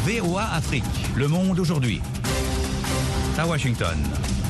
VOA Afrique. Le monde aujourd'hui. À Washington.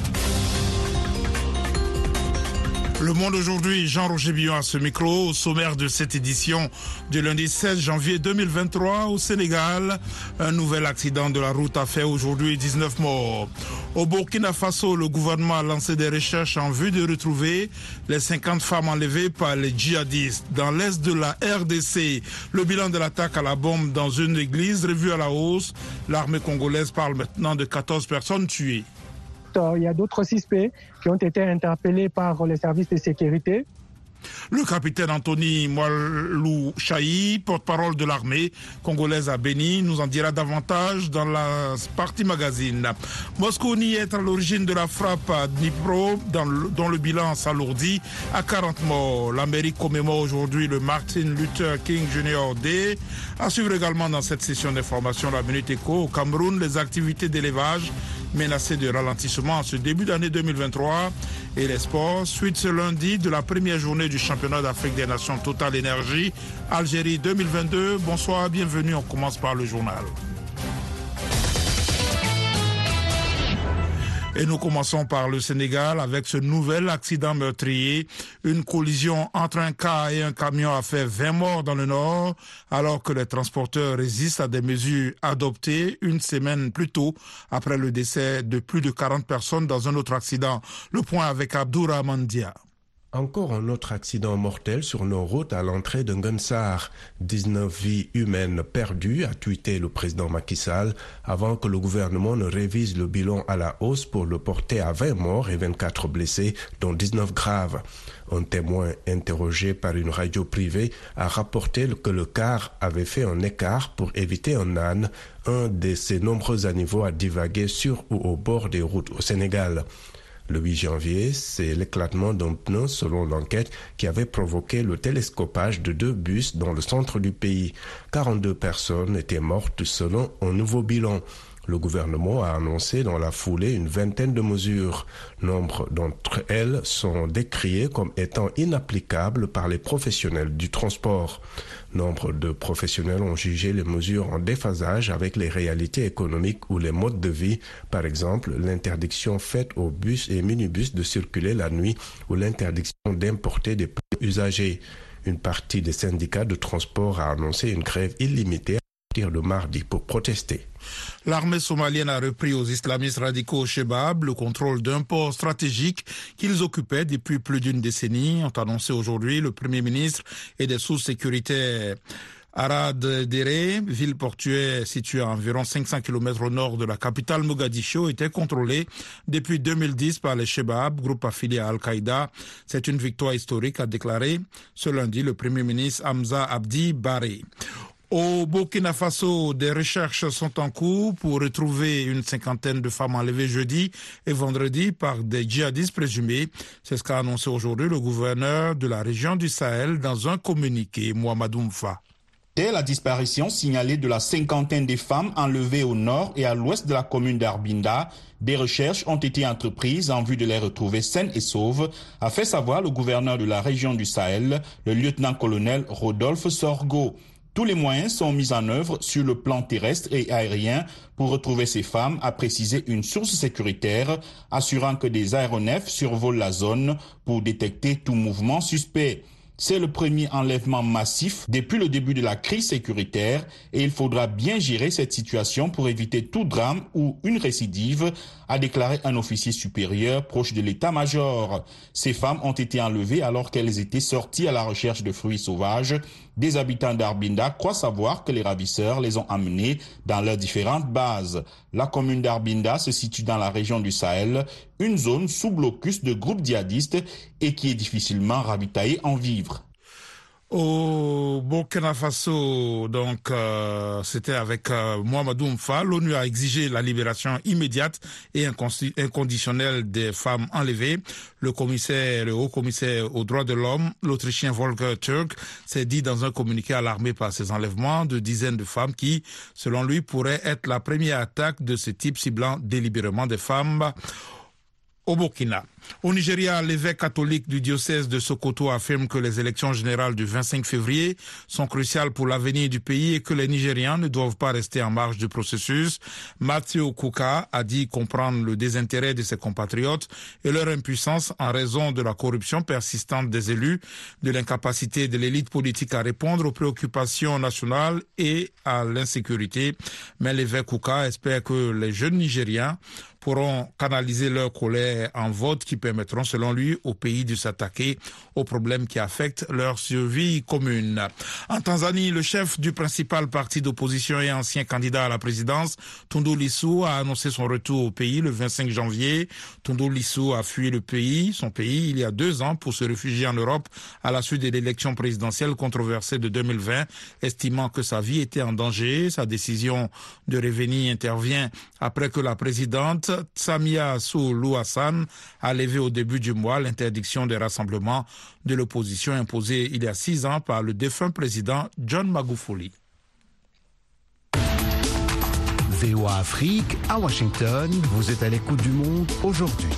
Le Monde aujourd'hui, Jean-Roger Billon à ce micro, au sommaire de cette édition du lundi 16 janvier 2023 au Sénégal. Un nouvel accident de la route a fait aujourd'hui 19 morts. Au Burkina Faso, le gouvernement a lancé des recherches en vue de retrouver les 50 femmes enlevées par les djihadistes. Dans l'est de la RDC, le bilan de l'attaque à la bombe dans une église revu à la hausse. L'armée congolaise parle maintenant de 14 personnes tuées. Il y a d'autres suspects qui ont été interpellés par les services de sécurité. Le capitaine Anthony Mwalou Chahi, porte-parole de l'armée congolaise à Béni, nous en dira davantage dans la partie magazine. Moscou nie être à l'origine de la frappe à Dnipro, dont le bilan s'alourdit à 40 morts. L'Amérique commémore aujourd'hui le Martin Luther King Jr. Day. À suivre également dans cette session d'information la Minute Éco. Au Cameroun, les activités d'élevage menacées de ralentissement en ce début d'année 2023. Et les sports, suite ce lundi de la première journée du championnat d'Afrique des Nations Total Énergie Algérie 2022. Bonsoir, bienvenue, on commence par le journal. Et nous commençons par le Sénégal avec ce nouvel accident meurtrier. Une collision entre un car et un camion a fait 20 morts dans le nord, alors que les transporteurs résistent à des mesures adoptées une semaine plus tôt, après le décès de plus de 40 personnes dans un autre accident. Le point avec Abdourahmane Dia. Encore un autre accident mortel sur nos routes à l'entrée de Nguensar. 19 vies humaines perdues, a tweeté le président Macky Sall, avant que le gouvernement ne révise le bilan à la hausse pour le porter à 20 morts et 24 blessés, dont 19 graves. Un témoin interrogé par une radio privée a rapporté que le car avait fait un écart pour éviter un âne, un de ces nombreux animaux à divaguer sur ou au bord des routes au Sénégal. Le 8 janvier, c'est l'éclatement d'un pneu, selon l'enquête, qui avait provoqué le télescopage de 2 bus dans le centre du pays. 42 personnes étaient mortes selon un nouveau bilan. Le gouvernement a annoncé dans la foulée une vingtaine de mesures. Nombre d'entre elles sont décriées comme étant inapplicables par les professionnels du transport. Nombre de professionnels ont jugé les mesures en déphasage avec les réalités économiques ou les modes de vie. Par exemple, l'interdiction faite aux bus et minibus de circuler la nuit ou l'interdiction d'importer des pneus usagés. Une partie des syndicats de transport a annoncé une grève illimitée de mardi pour protester. L'armée somalienne a repris aux islamistes radicaux Shebab le contrôle d'un port stratégique qu'ils occupaient depuis plus d'une décennie, ont annoncé aujourd'hui le Premier ministre et des sources sécuritaires. Arad Dere, ville portuaire située à environ 500 km au nord de la capitale Mogadiscio, était contrôlée depuis 2010 par les Shebab, groupe affilié à Al-Qaïda. C'est une victoire historique, a déclaré ce lundi le Premier ministre Hamza Abdi Barre. Au Burkina Faso, des recherches sont en cours pour retrouver une cinquantaine de femmes enlevées jeudi et vendredi par des djihadistes présumés. C'est ce qu'a annoncé aujourd'hui le gouverneur de la région du Sahel dans un communiqué, Mohamedou Mfa. Dès la disparition signalée de la cinquantaine des femmes enlevées au nord et à l'ouest de la commune d'Arbinda, des recherches ont été entreprises en vue de les retrouver saines et sauves, a fait savoir le gouverneur de la région du Sahel, le lieutenant-colonel Rodolphe Sorgho. Tous les moyens sont mis en œuvre sur le plan terrestre et aérien pour retrouver ces femmes, a précisé une source sécuritaire, assurant que des aéronefs survolent la zone pour détecter tout mouvement suspect. C'est le premier enlèvement massif depuis le début de la crise sécuritaire et il faudra bien gérer cette situation pour éviter tout drame ou une récidive, a déclaré un officier supérieur proche de l'état-major. Ces femmes ont été enlevées alors qu'elles étaient sorties à la recherche de fruits sauvages. Des habitants d'Arbinda croient savoir que les ravisseurs les ont amenées dans leurs différentes bases. La commune d'Arbinda se situe dans la région du Sahel, une zone sous blocus de groupes djihadistes et qui est difficilement ravitaillée en vivres. Au Burkina Faso, donc, c'était avec Mohamedou Mfa. L'ONU a exigé la libération immédiate et inconditionnelle des femmes enlevées. Le haut commissaire aux droits de l'homme, l'Autrichien Volker Türk, s'est dit dans un communiqué alarmé par ces enlèvements de dizaines de femmes qui, selon lui, pourraient être la première attaque de ce type ciblant délibérément des femmes. Au Burkina. Au Nigeria, l'évêque catholique du diocèse de Sokoto affirme que les élections générales du 25 février sont cruciales pour l'avenir du pays et que les Nigérians ne doivent pas rester en marge du processus. Matthew Kuka a dit comprendre le désintérêt de ses compatriotes et leur impuissance en raison de la corruption persistante des élus, de l'incapacité de l'élite politique à répondre aux préoccupations nationales et à l'insécurité. Mais l'évêque Kuka espère que les jeunes Nigériens pourront canaliser leur colère en vote qui permettront, selon lui, au pays de s'attaquer aux problèmes qui affectent leur survie commune. En Tanzanie, le chef du principal parti d'opposition et ancien candidat à la présidence, Tundu Lissu, a annoncé son retour au pays le 25 janvier. Tundu Lissu a fui son pays, il y a 2 ans pour se réfugier en Europe à la suite de l'élection présidentielle controversée de 2020, estimant que sa vie était en danger. Sa décision de revenir intervient après que la présidente Samia Suluhu Hassan a levé au début du mois l'interdiction des rassemblements de l'opposition imposée il y a 6 ans par le défunt président John Magufuli. VOA Afrique, à Washington, vous êtes à l'écoute du monde aujourd'hui.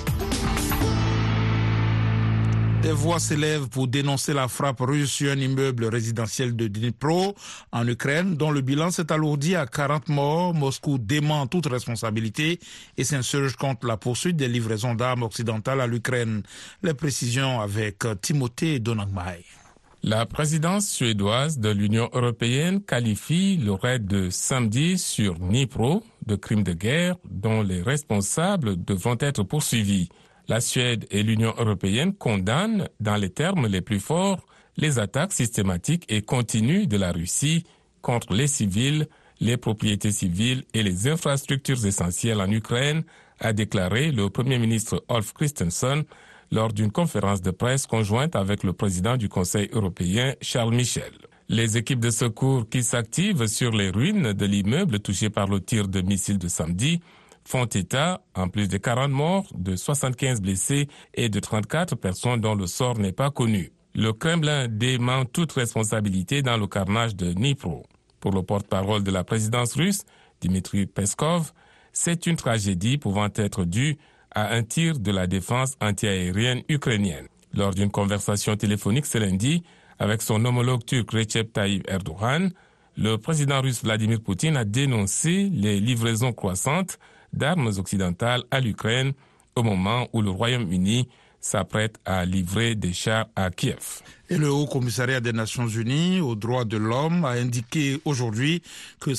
Des voix s'élèvent pour dénoncer la frappe russe sur un immeuble résidentiel de Dnipro, en Ukraine, dont le bilan s'est alourdi à 40 morts. Moscou dément toute responsabilité et s'insurge contre la poursuite des livraisons d'armes occidentales à l'Ukraine. Les précisions avec Timothée Donagmay. La présidence suédoise de l'Union européenne qualifie le raid de samedi sur Dnipro de crime de guerre dont les responsables devront être poursuivis. La Suède et l'Union européenne condamnent, dans les termes les plus forts, les attaques systématiques et continues de la Russie contre les civils, les propriétés civiles et les infrastructures essentielles en Ukraine, a déclaré le Premier ministre Ulf Kristersson lors d'une conférence de presse conjointe avec le président du Conseil européen, Charles Michel. Les équipes de secours qui s'activent sur les ruines de l'immeuble touché par le tir de missiles de samedi font état, en plus de 40 morts, de 75 blessés et de 34 personnes dont le sort n'est pas connu. Le Kremlin dément toute responsabilité dans le carnage de Dnipro. Pour le porte-parole de la présidence russe, Dmitry Peskov, c'est une tragédie pouvant être due à un tir de la défense antiaérienne ukrainienne. Lors d'une conversation téléphonique ce lundi avec son homologue turc Recep Tayyip Erdogan, le président russe Vladimir Poutine a dénoncé les livraisons croissantes d'armes occidentales à l'Ukraine au moment où le Royaume-Uni s'apprête à livrer des chars à Kiev. Et le Haut Commissariat des Nations Unies aux droits de l'homme a indiqué aujourd'hui que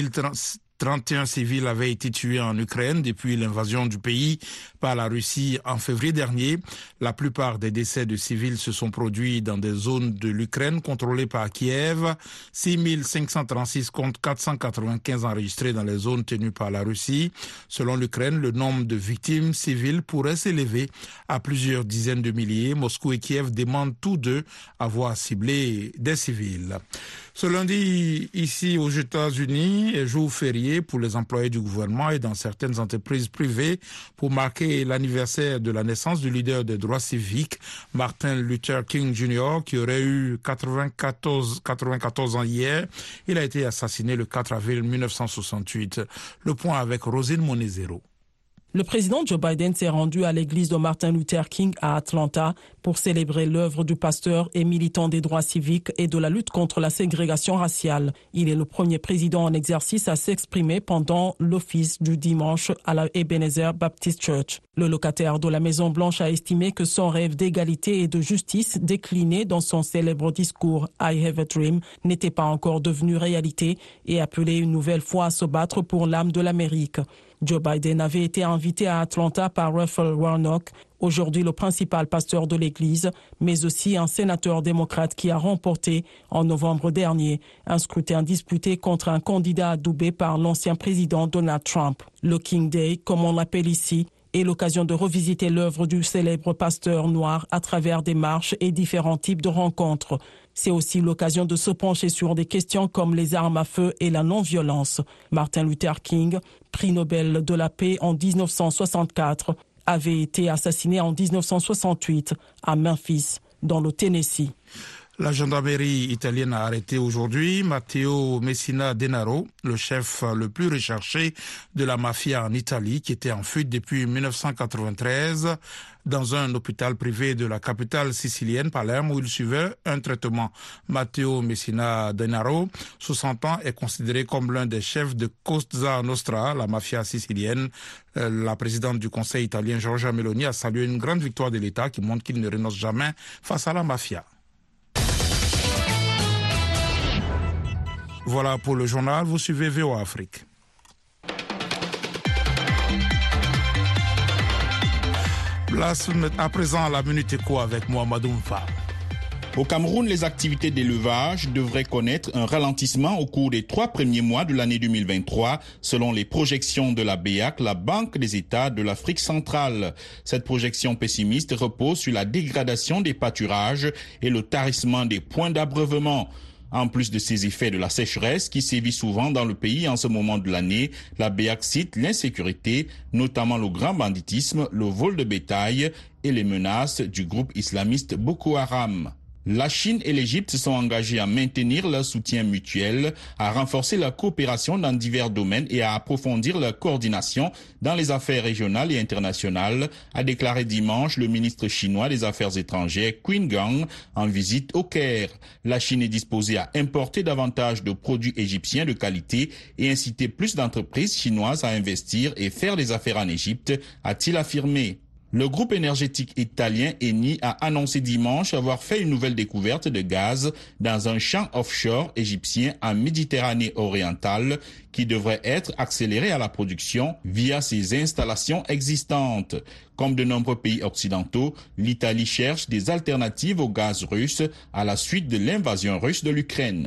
7031 civils avaient été tués en Ukraine depuis l'invasion du pays par la Russie en février dernier. La plupart des décès de civils se sont produits dans des zones de l'Ukraine contrôlées par Kiev. 6536 contre 495 enregistrés dans les zones tenues par la Russie. Selon l'Ukraine, le nombre de victimes civiles pourrait s'élever à plusieurs dizaines de milliers. Moscou et Kiev demandent tous deux avoir ciblé des civils. Ce lundi, ici aux États-Unis, est jour férié pour les employés du gouvernement et dans certaines entreprises privées pour marquer l'anniversaire de la naissance du leader des droits civiques, Martin Luther King Jr., qui aurait eu 94 ans hier. Il a été assassiné le 4 avril 1968. Le point avec Rosine Monezero. Le président Joe Biden s'est rendu à l'église de Martin Luther King à Atlanta pour célébrer l'œuvre du pasteur et militant des droits civiques et de la lutte contre la ségrégation raciale. Il est le premier président en exercice à s'exprimer pendant l'office du dimanche à la Ebenezer Baptist Church. Le locataire de la Maison-Blanche a estimé que son rêve d'égalité et de justice décliné dans son célèbre discours « I have a dream » n'était pas encore devenu réalité et appelé une nouvelle fois à se battre pour l'âme de l'Amérique. Joe Biden avait été invité à Atlanta par Raphael Warnock, aujourd'hui le principal pasteur de l'Église, mais aussi un sénateur démocrate qui a remporté, en novembre dernier, un scrutin disputé contre un candidat adoubé par l'ancien président Donald Trump. Le King Day, comme on l'appelle ici, est l'occasion de revisiter l'œuvre du célèbre pasteur noir à travers des marches et différents types de rencontres. C'est aussi l'occasion de se pencher sur des questions comme les armes à feu et la non-violence. Martin Luther King, prix Nobel de la paix en 1964, avait été assassiné en 1968 à Memphis, dans le Tennessee. La gendarmerie italienne a arrêté aujourd'hui Matteo Messina Denaro, le chef le plus recherché de la mafia en Italie, qui était en fuite depuis 1993 dans un hôpital privé de la capitale sicilienne, Palerme, où il suivait un traitement. Matteo Messina Denaro, 60 ans, est considéré comme l'un des chefs de Cosa Nostra, la mafia sicilienne. La présidente du Conseil italien, Giorgia Meloni, a salué une grande victoire de l'État qui montre qu'il ne renonce jamais face à la mafia. Voilà pour le journal, vous suivez VOA Afrique. Place à présent à la Minute Éco avec Mohamedou Mfa. Au Cameroun, les activités d'élevage devraient connaître un ralentissement au cours des 3 premiers mois de l'année 2023, selon les projections de la BEAC, la Banque des États de l'Afrique centrale. Cette projection pessimiste repose sur la dégradation des pâturages et le tarissement des points d'abreuvement. En plus de ces effets de la sécheresse qui sévit souvent dans le pays en ce moment de l'année, la BEAC cite l'insécurité, notamment le grand banditisme, le vol de bétail et les menaces du groupe islamiste Boko Haram. La Chine et l'Égypte se sont engagés à maintenir leur soutien mutuel, à renforcer la coopération dans divers domaines et à approfondir leur coordination dans les affaires régionales et internationales, a déclaré dimanche le ministre chinois des Affaires étrangères Qin Gang en visite au Caire. La Chine est disposée à importer davantage de produits égyptiens de qualité et inciter plus d'entreprises chinoises à investir et faire des affaires en Égypte, a-t-il affirmé. Le groupe énergétique italien Eni a annoncé dimanche avoir fait une nouvelle découverte de gaz dans un champ offshore égyptien en Méditerranée orientale qui devrait être accéléré à la production via ses installations existantes. Comme de nombreux pays occidentaux, l'Italie cherche des alternatives au gaz russe à la suite de l'invasion russe de l'Ukraine.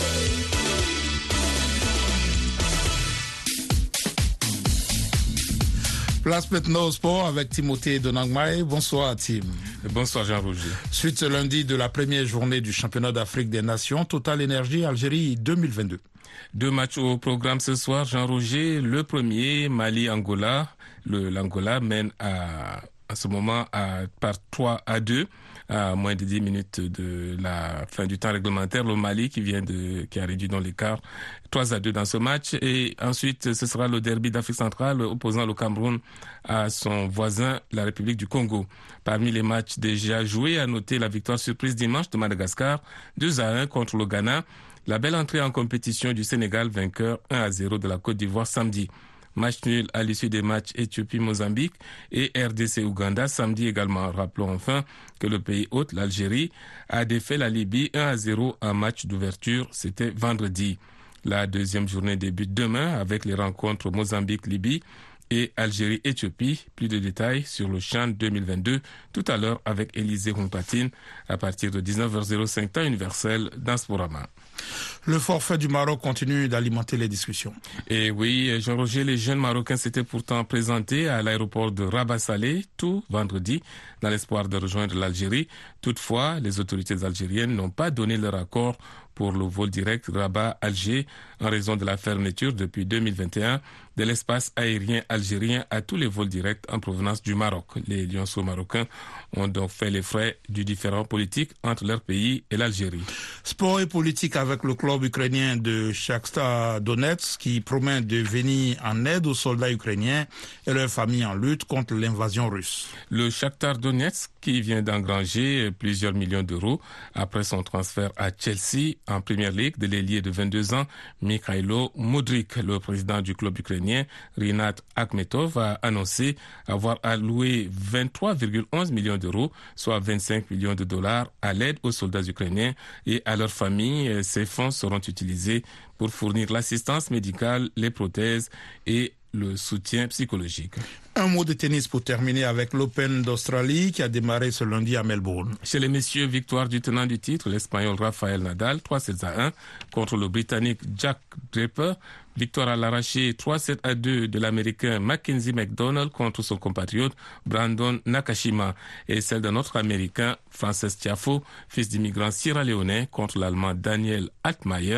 Place maintenant au sport avec Timothée Donangmaï. Bonsoir Tim. Bonsoir Jean-Roger. Suite ce lundi de la première journée du championnat d'Afrique des Nations, Total Énergie Algérie 2022. 2 matchs au programme ce soir, Jean-Roger. Le premier, Mali-Angola. L'Angola mène à ce moment par 3-2. À moins de 10 minutes de la fin du temps réglementaire, le Mali qui a réduit dans l'écart 3-2 dans ce match. Et ensuite, ce sera le derby d'Afrique centrale opposant le Cameroun à son voisin, la République du Congo. Parmi les matchs déjà joués, à noter la victoire surprise dimanche de Madagascar 2-1 contre le Ghana. La belle entrée en compétition du Sénégal, vainqueur 1-0 de la Côte d'Ivoire samedi. Match nul à l'issue des matchs Éthiopie-Mozambique et RDC-Ouganda samedi également. Rappelons enfin que le pays hôte, l'Algérie, a défait la Libye 1-0 en match d'ouverture. C'était vendredi. La deuxième journée débute demain avec les rencontres Mozambique-Libye et Algérie-Éthiopie. Plus de détails sur le CHAN 2022 tout à l'heure avec Élisée Roumpatine à partir de 19h05 temps universel dans Sporama. Le forfait du Maroc continue d'alimenter les discussions. Et oui, Jean-Roger, les jeunes Marocains s'étaient pourtant présentés à l'aéroport de Rabat-Salé tout vendredi dans l'espoir de rejoindre l'Algérie. Toutefois, les autorités algériennes n'ont pas donné leur accord pour le vol direct Rabat-Alger en raison de la fermeture depuis 2021 de l'espace aérien algérien à tous les vols directs en provenance du Maroc. Les lionceaux marocains ont donc fait les frais du différend politique entre leur pays et l'Algérie. Sport et politique avec le club ukrainien de Shakhtar Donetsk qui promet de venir en aide aux soldats ukrainiens et leurs familles en lutte contre l'invasion russe. Le Shakhtar Donetsk qui vient d'engranger plusieurs millions d'euros après son transfert à Chelsea en Premier League de l'ailier de 22 ans, Mikhailo Mudryk. Le président du club ukrainien, Rinat Akhmetov, a annoncé avoir alloué 23,11 millions d'euros, soit 25 millions de dollars, à l'aide aux soldats ukrainiens et à leurs familles. Ces fonds seront utilisés pour fournir l'assistance médicale, les prothèses et le soutien psychologique. Un mot de tennis pour terminer avec l'Open d'Australie qui a démarré ce lundi à Melbourne. Chez les messieurs, victoire du tenant du titre, l'Espagnol Rafael Nadal, 3-7-1 contre le Britannique Jack Draper. Victoire à l'arraché 3-7-2 de l'Américain Mackenzie McDonald contre son compatriote Brandon Nakashima et celle d'un autre Américain, Frances Tiafoe, fils d'immigrants sierra-léonais, contre l'Allemand Daniel Altmaier,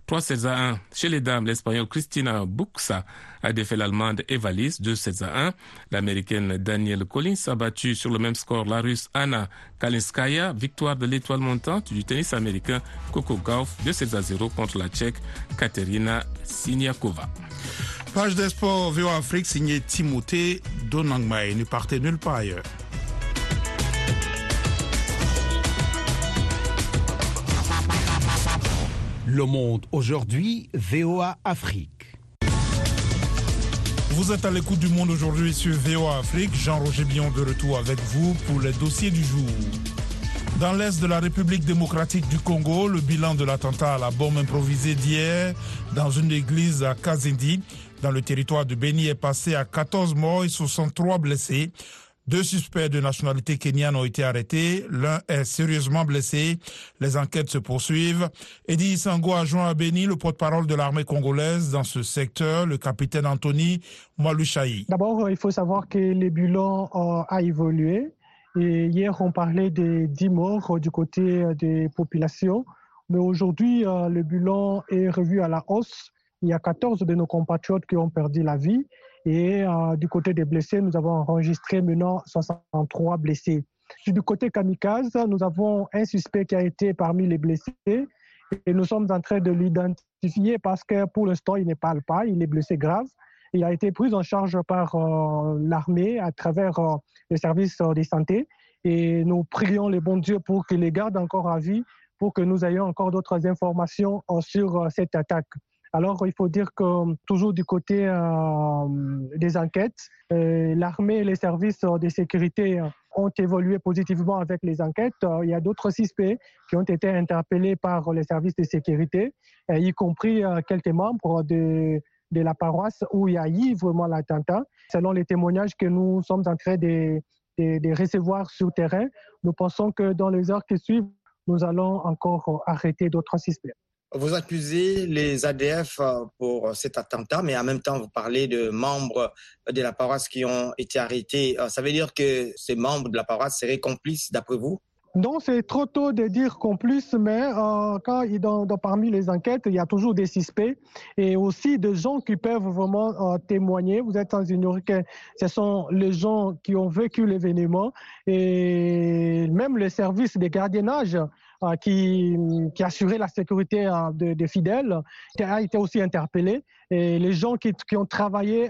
3-7-1. Chez les dames, l'Espagnole Cristina Buxa a défait l'Allemande Eva Lys 2-7-1. L'Américaine Danielle Collins a battu sur le même score la Russe Anna Kalinskaya. Victoire de l'étoile montante du tennis américain Coco Gauff 2-0 contre la Tchèque Katerina Siniakova. Page des sports VOA Afrique signée Timothée Donangmaï. Ne partez nulle part ailleurs. Le Monde aujourd'hui, VOA Afrique. Vous êtes à l'écoute du Monde aujourd'hui sur VOA Afrique. Jean-Roger Billon de retour avec vous pour les dossiers du jour. Dans l'est de la République démocratique du Congo, le bilan de l'attentat à la bombe improvisée d'hier dans une église à Kazindi, dans le territoire de Beni, est passé à 14 morts et 63 blessés. 2 suspects de nationalité kenyane ont été arrêtés. L'un est sérieusement blessé. Les enquêtes se poursuivent. Edi Sango a joint à Beni le porte-parole de l'armée congolaise dans ce secteur, le capitaine Anthony Mwalushayi. D'abord, il faut savoir que le bilan a évolué. Et hier, on parlait de 10 morts du côté des populations. Mais aujourd'hui, le bilan est revu à la hausse. Il y a 14 de nos compatriotes qui ont perdu la vie. Et du côté des blessés, nous avons enregistré maintenant 63 blessés. Du côté kamikaze, nous avons un suspect qui a été parmi les blessés. Et nous sommes en train de l'identifier parce que pour l'instant, il ne parle pas, il est blessé grave. Il a été pris en charge par l'armée à travers le service de santé. Et nous prions le bon Dieu pour qu'il les garde encore à vie, pour que nous ayons encore d'autres informations sur cette attaque. Alors, il faut dire que toujours du côté des enquêtes, l'armée et les services de sécurité ont évolué positivement avec les enquêtes. Il y a d'autres suspects qui ont été interpellés par les services de sécurité, y compris quelques membres de la paroisse où il y a eu vraiment l'attentat. Selon les témoignages que nous sommes en train de recevoir sur terrain, nous pensons que dans les heures qui suivent, nous allons encore arrêter d'autres suspects. Vous accusez les ADF pour cet attentat, mais en même temps, vous parlez de membres de la paroisse qui ont été arrêtés. Ça veut dire que ces membres de la paroisse seraient complices, d'après vous? Non, c'est trop tôt de dire complice, mais parmi les enquêtes, il y a toujours des suspects et aussi des gens qui peuvent vraiment témoigner. Vous êtes en ignorer que ce sont les gens qui ont vécu l'événement et même le service de gardiennage qui assurait la sécurité des fidèles a été aussi interpellé. Et les gens qui ont travaillé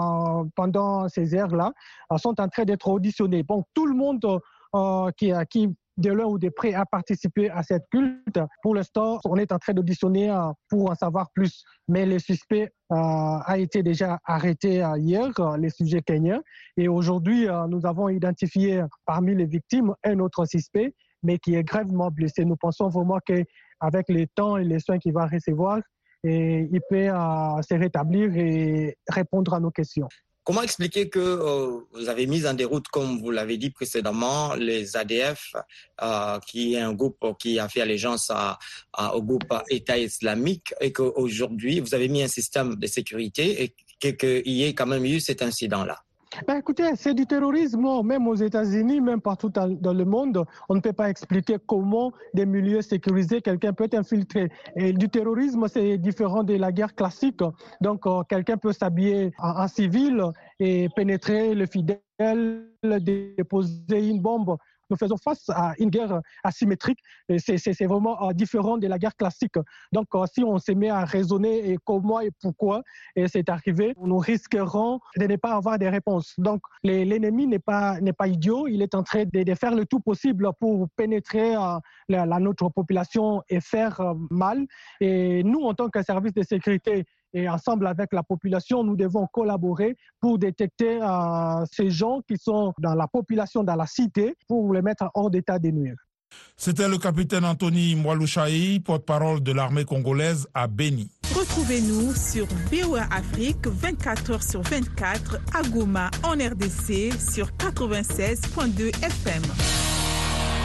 pendant ces heures-là sont en train d'être auditionnés. Bon, tout le monde qui de loin ou de près a participé à cette culte. Pour l'instant, on est en train d'auditionner pour en savoir plus. Mais le suspect a été déjà arrêté hier, les sujets kenyans. Et aujourd'hui, nous avons identifié parmi les victimes un autre suspect, mais qui est gravement blessé. Nous pensons vraiment qu'avec le temps et les soins qu'il va recevoir, il peut se rétablir et répondre à nos questions. Comment expliquer que vous avez mis en déroute, comme vous l'avez dit précédemment, les ADF, qui est un groupe qui a fait allégeance au groupe État islamique, et qu'aujourd'hui, vous avez mis un système de sécurité et qu'il y ait quand même eu cet incident-là? Écoutez, c'est du terrorisme, même aux États-Unis, même partout dans le monde. On ne peut pas expliquer comment des milieux sécurisés, quelqu'un peut être infiltré. Et du terrorisme, c'est différent de la guerre classique. Donc, quelqu'un peut s'habiller en civil et pénétrer le fidèle, déposer une bombe. Nous faisons face à une guerre asymétrique et c'est vraiment différent de la guerre classique. Donc, si on se met à raisonner et comment et pourquoi c'est arrivé, nous risquerons de ne pas avoir des réponses. Donc, l'ennemi n'est pas idiot. Il est en train de faire le tout possible pour pénétrer notre population et faire mal. Et nous, en tant que service de sécurité, et ensemble avec la population, nous devons collaborer pour détecter ces gens qui sont dans la population, dans la cité, pour les mettre hors d'état de nuire. C'était le capitaine Anthony Mwalushayi, porte-parole de l'armée congolaise à Beni. Retrouvez-nous sur VOA Afrique 24h/24 à Goma en RDC sur 96.2 FM.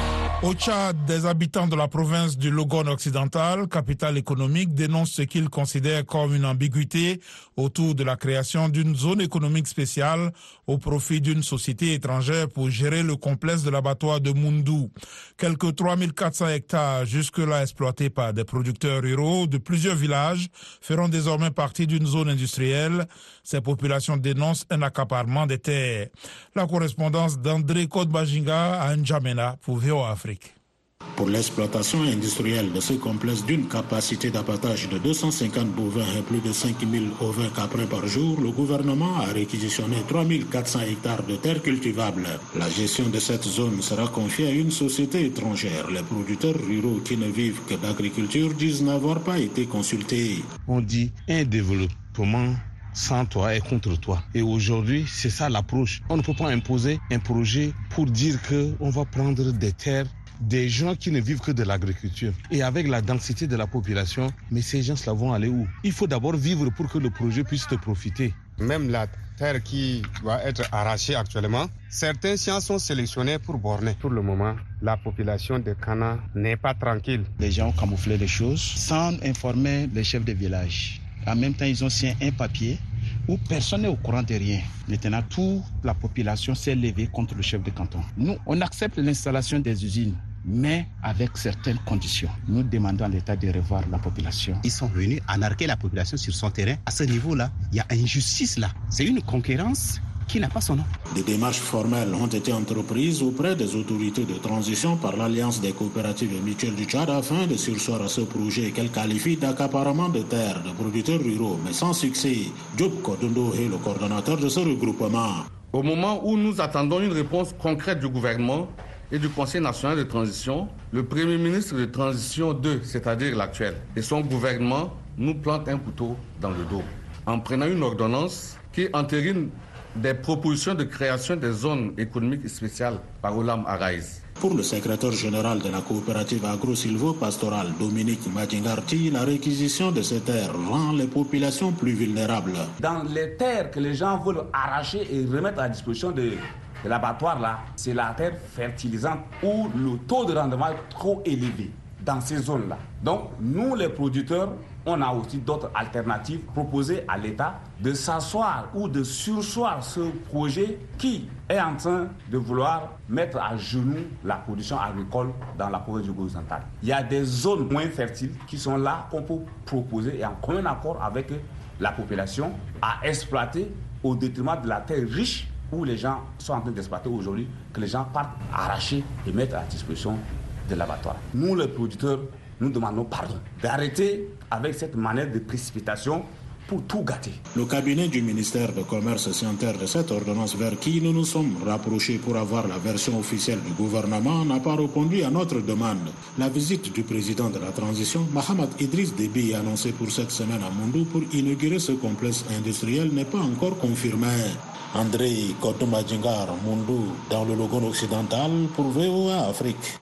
Au Tchad, des habitants de la province du Logone occidental, capitale économique, dénoncent ce qu'ils considèrent comme une ambiguïté autour de la création d'une zone économique spéciale au profit d'une société étrangère pour gérer le complexe de l'abattoir de Moundou. Quelques 3400 hectares jusque-là exploités par des producteurs ruraux de plusieurs villages feront désormais partie d'une zone industrielle. Ces populations dénoncent un accaparement des terres. La correspondance d'André Kodbajinga à N'Djamena pour VOA Afrique. Pour l'exploitation industrielle de ce complexe d'une capacité d'abattage de 250 bovins et plus de 5000 ovins caprins par jour, le gouvernement a réquisitionné 3400 hectares de terres cultivables. La gestion de cette zone sera confiée à une société étrangère. Les producteurs ruraux qui ne vivent que d'agriculture disent n'avoir pas été consultés. On dit un développement sans toi et contre toi. Et aujourd'hui, c'est ça l'approche. On ne peut pas imposer un projet pour dire qu'on va prendre des terres des gens qui ne vivent que de l'agriculture. Et avec la densité de la population, mais ces gens-là vont aller où? Il faut d'abord vivre pour que le projet puisse te profiter. Même la terre qui va être arrachée actuellement, certains champs sont sélectionnés pour borner. Pour le moment, la population de Kana n'est pas tranquille. Les gens ont camouflé les choses sans informer les chefs de village. En même temps, ils ont signé un papier où personne n'est au courant de rien. Maintenant, toute la population s'est levée contre le chef de canton. Nous, on accepte l'installation des usines, mais avec certaines conditions. Nous demandons à l'État de revoir la population. Ils sont venus anarquer la population sur son terrain. À ce niveau-là, il y a injustice là. C'est une concurrence qui n'a pas son nom. Des démarches formelles ont été entreprises auprès des autorités de transition par l'Alliance des coopératives et mutuelles du Tchad afin de surseoir à ce projet qu'elle qualifie d'accaparement de terres de producteurs ruraux, mais sans succès. Diop Kodondo est le coordonnateur de ce regroupement. Au moment où nous attendons une réponse concrète du gouvernement et du Conseil national de transition, le Premier ministre de transition 2, c'est-à-dire l'actuel, et son gouvernement nous plantent un couteau dans le dos en prenant une ordonnance qui entérine des propositions de création des zones économiques spéciales par Olam Araïs. Pour le secrétaire général de la coopérative agro-silvo-pastorale, Dominique Madjingarti, la réquisition de ces terres rend les populations plus vulnérables. Dans les terres que les gens veulent arracher et remettre à disposition de l'abattoir, là, c'est la terre fertilisante où le taux de rendement est trop élevé dans ces zones-là. Donc, nous, les producteurs, on a aussi d'autres alternatives proposées à l'État de s'asseoir ou de surseoir ce projet qui est en train de vouloir mettre à genoux la production agricole dans la province du Occidental. Il y a des zones moins fertiles qui sont là qu'on peut proposer et en commun accord avec la population à exploiter au détriment de la terre riche où les gens sont en train d'exploiter aujourd'hui, que les gens partent arracher et mettre à disposition de l'abattoir. Nous, les producteurs, nous demandons pardon d'arrêter avec cette manière de précipitation pour tout gâter. Le cabinet du ministère de Commerce signataire de cette ordonnance vers qui nous nous sommes rapprochés pour avoir la version officielle du gouvernement n'a pas répondu à notre demande. La visite du président de la transition, Mohamed Idriss Déby, annoncée pour cette semaine à Moundou pour inaugurer ce complexe industriel, n'est pas encore confirmée. André Kodomadjingar, Moundou, dans le Logone occidental pour VOA Afrique.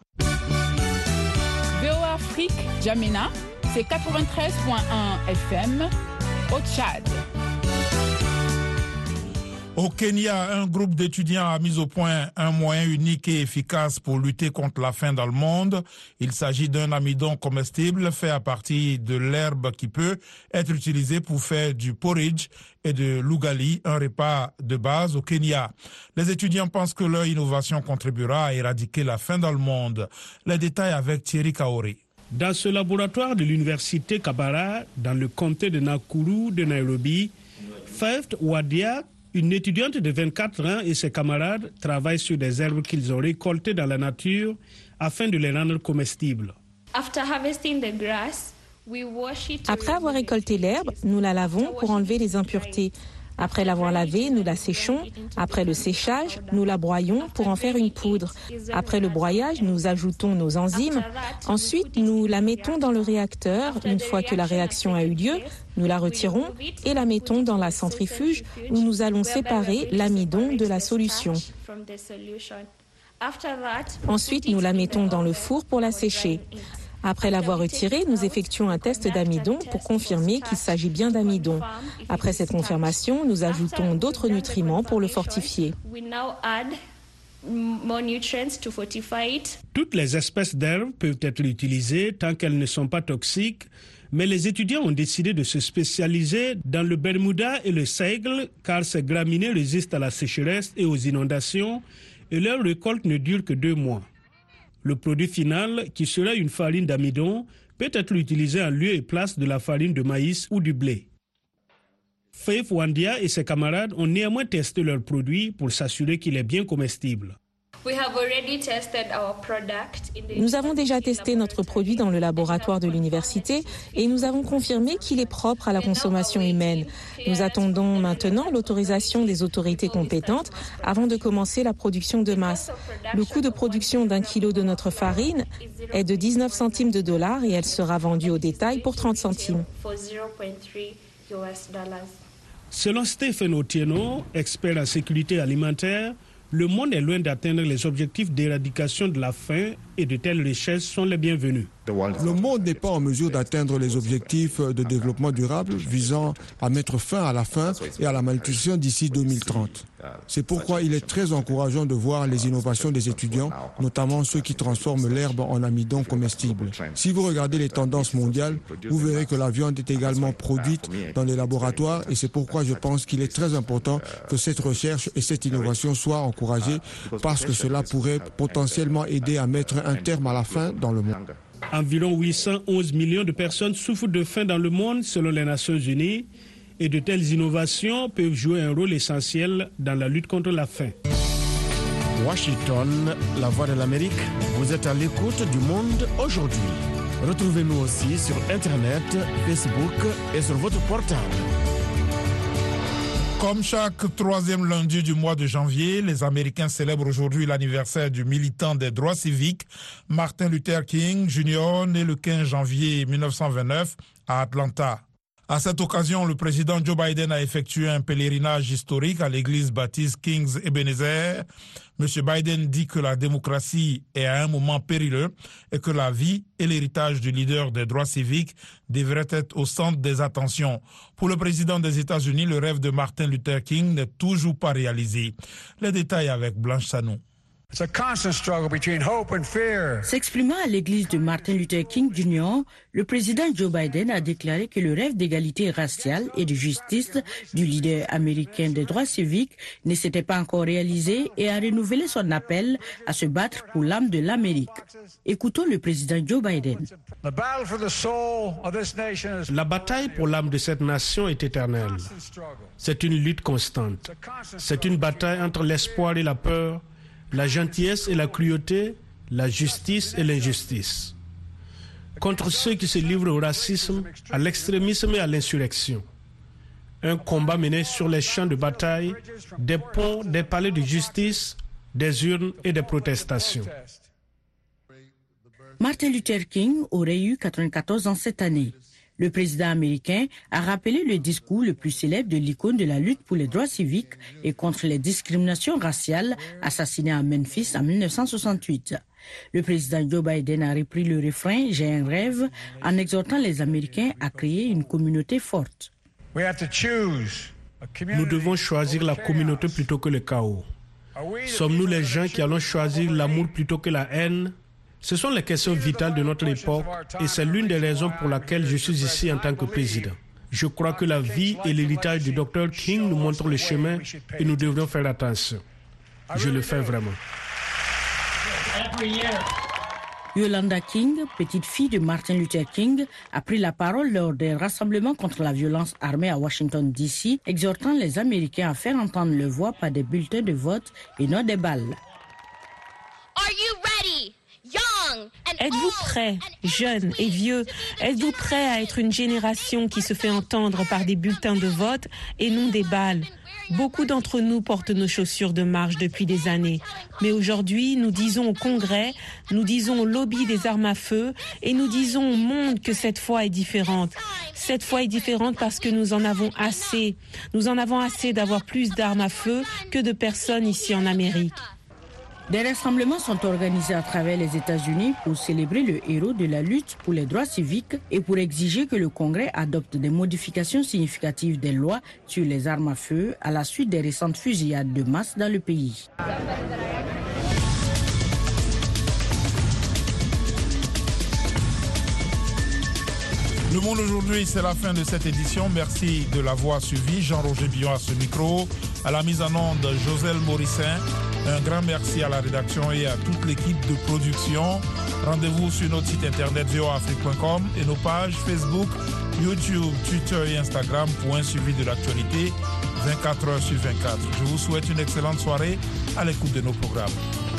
VOA Afrique, N'Djamena, c'est 93.1 FM au Tchad. Au Kenya, un groupe d'étudiants a mis au point un moyen unique et efficace pour lutter contre la faim dans le monde. Il s'agit d'un amidon comestible fait à partir de l'herbe qui peut être utilisé pour faire du porridge et de l'ugali, un repas de base au Kenya. Les étudiants pensent que leur innovation contribuera à éradiquer la faim dans le monde. Les détails avec Thierry Kaori. Dans ce laboratoire de l'université Kabara, dans le comté de Nakuru de Nairobi, Faith Wadia, une étudiante de 24 ans et ses camarades travaillent sur des herbes qu'ils ont récoltées dans la nature afin de les rendre comestibles. Après avoir récolté l'herbe, nous la lavons pour enlever les impuretés. Après l'avoir lavée, nous la séchons. Après le séchage, nous la broyons pour en faire une poudre. Après le broyage, nous ajoutons nos enzymes. Ensuite, nous la mettons dans le réacteur. Une fois que la réaction a eu lieu, nous la retirons et la mettons dans la centrifuge où nous allons séparer l'amidon de la solution. Ensuite, nous la mettons dans le four pour la sécher. Après l'avoir retirée, nous effectuons un test d'amidon pour confirmer qu'il s'agit bien d'amidon. Après cette confirmation, nous ajoutons d'autres nutriments pour le fortifier. Toutes les espèces d'herbes peuvent être utilisées tant qu'elles ne sont pas toxiques, mais les étudiants ont décidé de se spécialiser dans le Bermuda et le seigle car ces graminées résistent à la sécheresse et aux inondations et leur récolte ne dure que 2 mois. Le produit final, qui sera une farine d'amidon, peut être utilisé en lieu et place de la farine de maïs ou du blé. Faith Wandia et ses camarades ont néanmoins testé leur produit pour s'assurer qu'il est bien comestible. Nous avons déjà testé notre produit dans le laboratoire de l'université et nous avons confirmé qu'il est propre à la consommation humaine. Nous attendons maintenant l'autorisation des autorités compétentes avant de commencer la production de masse. Le coût de production d'1 kilo de notre farine est de 19 centimes de dollars et elle sera vendue au détail pour 30 centimes. Selon Stephen Otieno, expert en sécurité alimentaire, le monde est loin d'atteindre les objectifs d'éradication de la faim et de telles richesses sont les bienvenues. Le monde n'est pas en mesure d'atteindre les objectifs de développement durable visant à mettre fin à la faim et à la malnutrition d'ici 2030. C'est pourquoi il est très encourageant de voir les innovations des étudiants, notamment ceux qui transforment l'herbe en amidon comestible. Si vous regardez les tendances mondiales, vous verrez que la viande est également produite dans les laboratoires et c'est pourquoi je pense qu'il est très important que cette recherche et cette innovation soient encouragées parce que cela pourrait potentiellement aider à mettre un terme à la faim dans le monde. Environ 811 millions de personnes souffrent de faim dans le monde selon les Nations Unies et de telles innovations peuvent jouer un rôle essentiel dans la lutte contre la faim. Washington, la voix de l'Amérique, vous êtes à l'écoute du monde aujourd'hui. Retrouvez-nous aussi sur Internet, Facebook et sur votre portable. Comme chaque 3e lundi du mois de janvier, les Américains célèbrent aujourd'hui l'anniversaire du militant des droits civiques, Martin Luther King Jr., né le 15 janvier 1929 à Atlanta. À cette occasion, le président Joe Biden a effectué un pèlerinage historique à l'église baptiste King's Ebenezer. M. Biden dit que la démocratie est à un moment périlleux et que la vie et l'héritage du leader des droits civiques devraient être au centre des attentions. Pour le président des États-Unis, le rêve de Martin Luther King n'est toujours pas réalisé. Les détails avec Blanche Sanou. S'exprimant à l'église de Martin Luther King Jr., le président Joe Biden a déclaré que le rêve d'égalité raciale et de justice du leader américain des droits civiques ne s'était pas encore réalisé et a renouvelé son appel à se battre pour l'âme de l'Amérique. Écoutons le président Joe Biden. La bataille pour l'âme de cette nation est éternelle. C'est une lutte constante. C'est une bataille entre l'espoir et la peur, la gentillesse et la cruauté, la justice et l'injustice. Contre ceux qui se livrent au racisme, à l'extrémisme et à l'insurrection. Un combat mené sur les champs de bataille, des ponts, des palais de justice, des urnes et des protestations. Martin Luther King aurait eu 94 ans cette année. Le président américain a rappelé le discours le plus célèbre de l'icône de la lutte pour les droits civiques et contre les discriminations raciales assassiné à Memphis en 1968. Le président Joe Biden a repris le refrain « J'ai un rêve » en exhortant les Américains à créer une communauté forte. Nous devons choisir la communauté plutôt que le chaos. Sommes-nous les gens qui allons choisir l'amour plutôt que la haine ? Ce sont les questions vitales de notre époque et c'est l'une des raisons pour laquelle je suis ici en tant que président. Je crois que la vie et l'héritage du Dr King nous montrent le chemin et nous devrions faire attention. Je le fais vraiment. Yolanda King, petite fille de Martin Luther King, a pris la parole lors des rassemblements contre la violence armée à Washington, D.C., exhortant les Américains à faire entendre leur voix par des bulletins de vote et non des balles. Êtes-vous prêts, jeunes et vieux? Êtes-vous prêts à être une génération qui se fait entendre par des bulletins de vote et non des balles? Beaucoup d'entre nous portent nos chaussures de marche depuis des années. Mais aujourd'hui, nous disons au Congrès, nous disons au lobby des armes à feu et nous disons au monde que cette fois est différente. Cette fois est différente parce que nous en avons assez. Nous en avons assez d'avoir plus d'armes à feu que de personnes ici en Amérique. Des rassemblements sont organisés à travers les États-Unis pour célébrer le héros de la lutte pour les droits civiques et pour exiger que le Congrès adopte des modifications significatives des lois sur les armes à feu à la suite des récentes fusillades de masse dans le pays. Le Monde aujourd'hui, c'est la fin de cette édition. Merci de l'avoir suivi. Jean-Roger Billon à ce micro. À la mise en onde, Joselle Morissin. Un grand merci à la rédaction et à toute l'équipe de production. Rendez-vous sur notre site internet voafrique.com et nos pages Facebook, YouTube, Twitter et Instagram pour un suivi de l'actualité 24 heures sur 24. Je vous souhaite une excellente soirée à l'écoute de nos programmes.